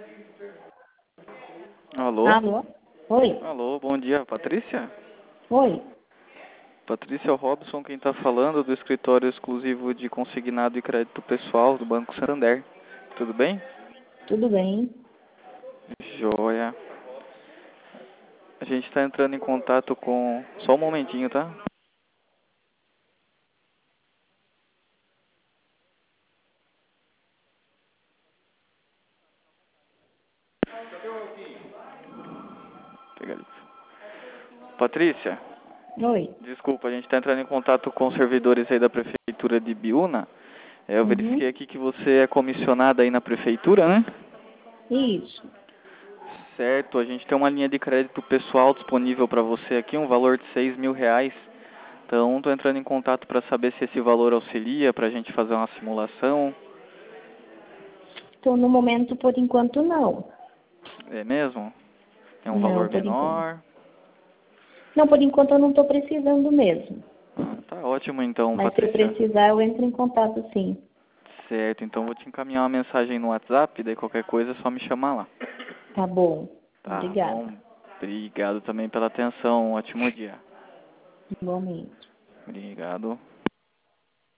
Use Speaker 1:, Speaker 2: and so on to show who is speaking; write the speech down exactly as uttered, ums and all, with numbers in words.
Speaker 1: Alô?
Speaker 2: Alô? Oi?
Speaker 1: Alô, bom dia, Patrícia?
Speaker 2: Oi?
Speaker 1: Patrícia Robson, quem está falando do escritório exclusivo de consignado e crédito pessoal do Banco Santander. Tudo bem?
Speaker 2: Tudo bem?
Speaker 1: Joia. A gente está entrando em contato com... Só um momentinho, tá? Pega ali. Patrícia,
Speaker 2: Oi?
Speaker 1: desculpa, a gente está entrando em contato com os servidores aí da Prefeitura de Biúna. É, eu verifiquei
Speaker 2: Uhum.
Speaker 1: aqui que você é comissionada aí na Prefeitura, né?
Speaker 2: Isso.
Speaker 1: Certo, a gente tem uma linha de crédito pessoal disponível para você aqui, um valor de seis mil reais. Então, estou entrando em contato para saber se esse valor auxilia para a gente fazer uma simulação.
Speaker 2: Então, no momento, por enquanto, não.
Speaker 1: É mesmo? É um
Speaker 2: Não,
Speaker 1: valor
Speaker 2: por enquanto.
Speaker 1: menor?
Speaker 2: Não, por enquanto eu não estou precisando mesmo.
Speaker 1: Ah, tá ótimo então,
Speaker 2: Mas se eu
Speaker 1: Patrícia.
Speaker 2: precisar, eu entro em contato, sim.
Speaker 1: Certo, então vou te encaminhar uma mensagem no WhatsApp, daí qualquer coisa é só me chamar lá.
Speaker 2: Tá bom.
Speaker 1: Tá
Speaker 2: Obrigada.
Speaker 1: bom? Obrigado também pela atenção, um ótimo dia.
Speaker 2: Igualmente.
Speaker 1: Obrigado.